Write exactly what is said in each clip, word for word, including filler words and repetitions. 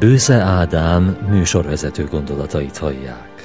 Bősze Ádám műsorvezető gondolatait hallják.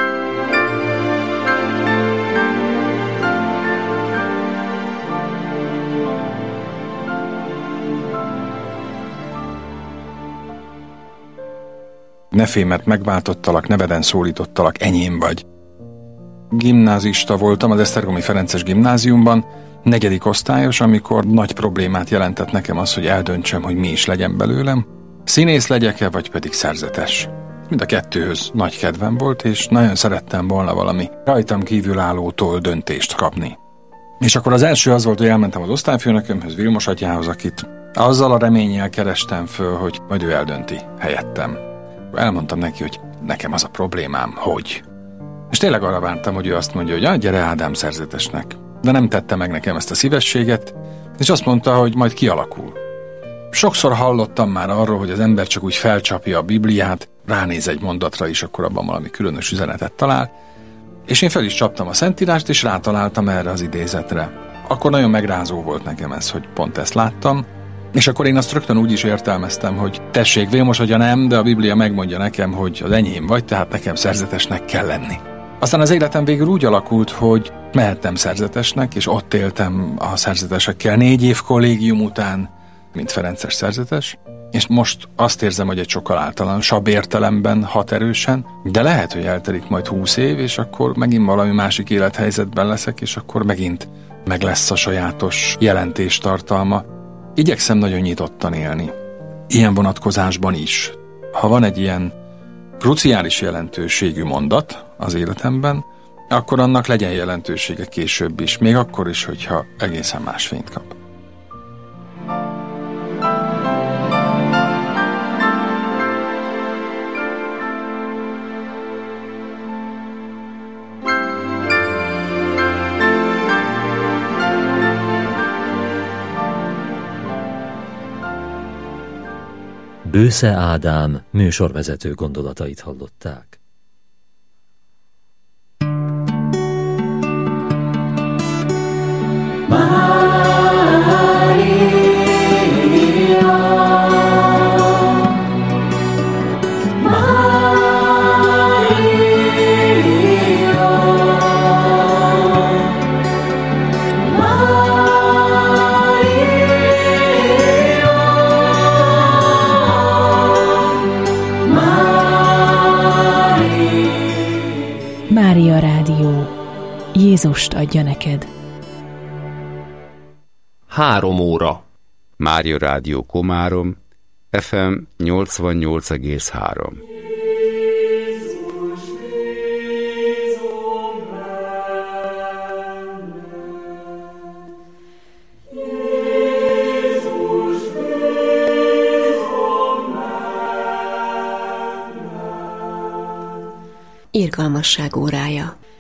Nefémet megváltottalak, neveden szólítottalak, enyém vagy. Gimnázista voltam az Esztergomi Ferences Gimnáziumban, negyedik osztályos, amikor nagy problémát jelentett nekem az, hogy eldöntsem, hogy mi is legyen belőlem. Színész legyek-e, vagy pedig szerzetes. Mind a kettőhöz nagy kedvem volt, és nagyon szerettem volna valami rajtam kívülállótól döntést kapni. És akkor az első az volt, hogy elmentem az osztályfőnökömhöz, Vilmos atyához, akit azzal a reménnyel kerestem föl, hogy majd ő eldönti helyettem. Elmondtam neki, hogy nekem az a problémám, hogy... És tényleg arra vártam, hogy ő azt mondja, hogy ja, gyere Ádám szerzetesnek. De nem tette meg nekem ezt a szívességet, és azt mondta, hogy majd kialakul. Sokszor hallottam már arról, hogy az ember csak úgy felcsapja a Bibliát, ránéz egy mondatra is, akkor abban valami különös üzenetet talál, és én fel is csaptam a Szentírást, és rátaláltam erre az idézetre. Akkor nagyon megrázó volt nekem ez, hogy pont ezt láttam, és akkor én azt rögtön úgy is értelmeztem, hogy tessék, Vilmos atya nem, de a Biblia megmondja nekem, hogy az enyém vagy, tehát nekem szerzetesnek kell lenni. Aztán az életem végül úgy alakult, hogy mehettem szerzetesnek, és ott éltem a szerzetesekkel négy év kollégium után, mint ferences szerzetes, és most azt érzem, hogy egy sokkal általánosabb értelemben hat erősen, de lehet, hogy eltelik majd húsz év, és akkor megint valami másik élethelyzetben leszek, és akkor megint meg lesz a sajátos jelentéstartalma. Igyekszem nagyon nyitottan élni. Ilyen vonatkozásban is. Ha van egy ilyen kruciális jelentőségű mondat az életemben, akkor annak legyen jelentősége később is, még akkor is, hogyha egészen más fényt kap. Bősze Ádám műsorvezető gondolatait hallották. Mária Rádió. Jézust adja neked. Három óra. Mária Rádió Komárom, ef em nyolcvannyolc egész három. Irgalmasság órája.